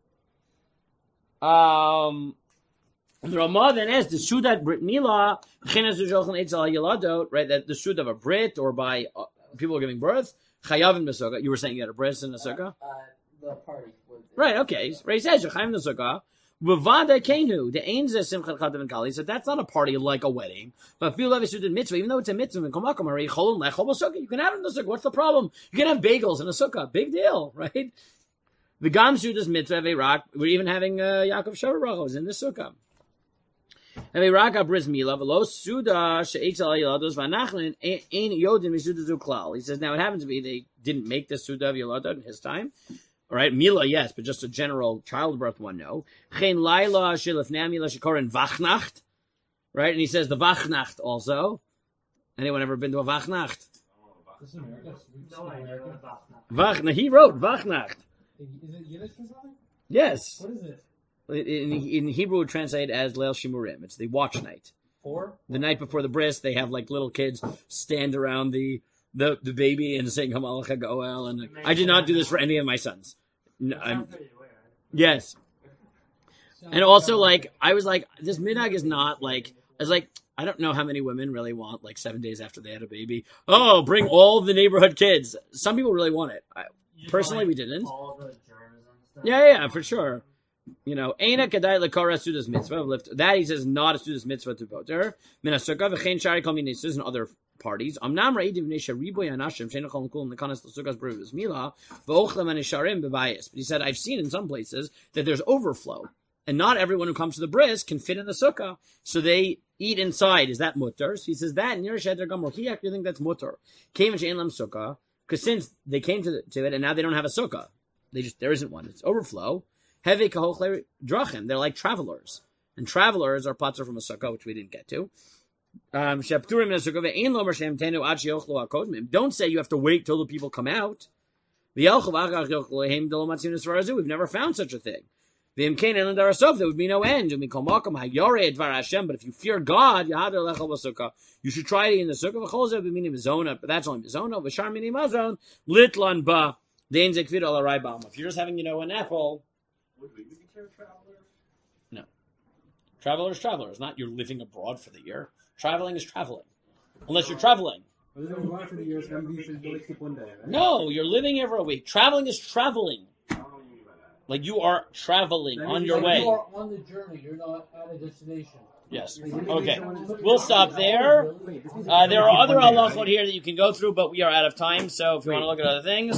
Um, the Ramah then has the Sudat Brit Milah, right? That the Sud of a Brit or by uh, people who are giving birth, Chayavin Mesukkah. You were saying you had a bris in the sukkah? Uh, the party. With Right, okay. Right, he says, Chayavin the sukkah. Vavada Kenu, the Ein Zeh Simchat Chatav and Kali. So that's not a party like a wedding. But feel like a mitzvah, even though it's a mitzvah, in Komakom, Cholon Lechol Sukkah. You can have it in the sukkah. What's the problem? You can have bagels in a sukkah. Big deal, right? The Gam Sudas mitzvah, Verak. We're even having uh, Yaakov Shabbat Brachos in the sukkah. Verak Abriz Mila, Velo Suda She'etz Al Yelados Vanachlin Ein Yodim Misuda Zuklal. He says now it happens to be they didn't make the Suda of Yeladot in his time. All right, Mila, yes, but just a general childbirth one, no. Chen Laila Shilafnei Mila Shekorin Vachnacht, right? And he says the Vachnacht also. Anyone ever been to a Vachnacht? This is America. No idea what that's not. Vachnacht. He wrote Vachnacht. Is it Yiddish or something? Yes. What is it? In, in Hebrew, it translated as Leil Shimurim. It's the watch night. Four? The night before the bris, they have like little kids stand around the the, the baby and sing Hamalach Goel. And I did not do this for any of my sons. No, I'm, Sounds pretty weird. yes. And also, like, I was like, this minhag is not like, I was like, I don't know how many women really want, like, seven days after they had a baby. Oh, bring all the neighborhood kids. Some people really want it. I, You just personally, want, we like, didn't. All the germs and stuff. Yeah, yeah, for sure. You know, Eina Kadai Lekora Sudas Mitzvah. Lift that he says not a Sudas Mitzvah to voter. Minasukkah v'chein shari kol minei and other parties. Amnam reidim v'nei riboy anashim shein chol nekulim lekanas l'sukkahs bruvus mila v'ochlam anisharim b'bayis. But he said I've seen in some places that there's overflow, and not everyone who comes to the bris can fit in the sukkah, so they eat inside. Is that mutter? So he says that near Sheder Gamor. He actually think that's mutter. Came in She'en Lam Sukkah, because since they came to, the, to it and now they don't have a sukkah, they just there isn't one. It's overflow. Heve Kahochle Drachim. They're like travelers, and travelers are patur from a sukkah, which we didn't get to. Um, Don't say you have to wait till the people come out. We've never found such a thing. There would be no end. But if you fear God, you should try it in the sukkah. But that's only mizona. If you're just having, you know, an apple. Would we be considered travelers? No. Travelers, travelers. Not you're living abroad for the year. Traveling is traveling. Unless you're traveling. No, you're here for a week. Traveling is traveling. Like you are traveling on your way. You are on the journey. You're not at a destination. Yes. Okay. We'll stop there. Uh, there are other halachot here that you can go through, but we are out of time. So if you want to look at other things.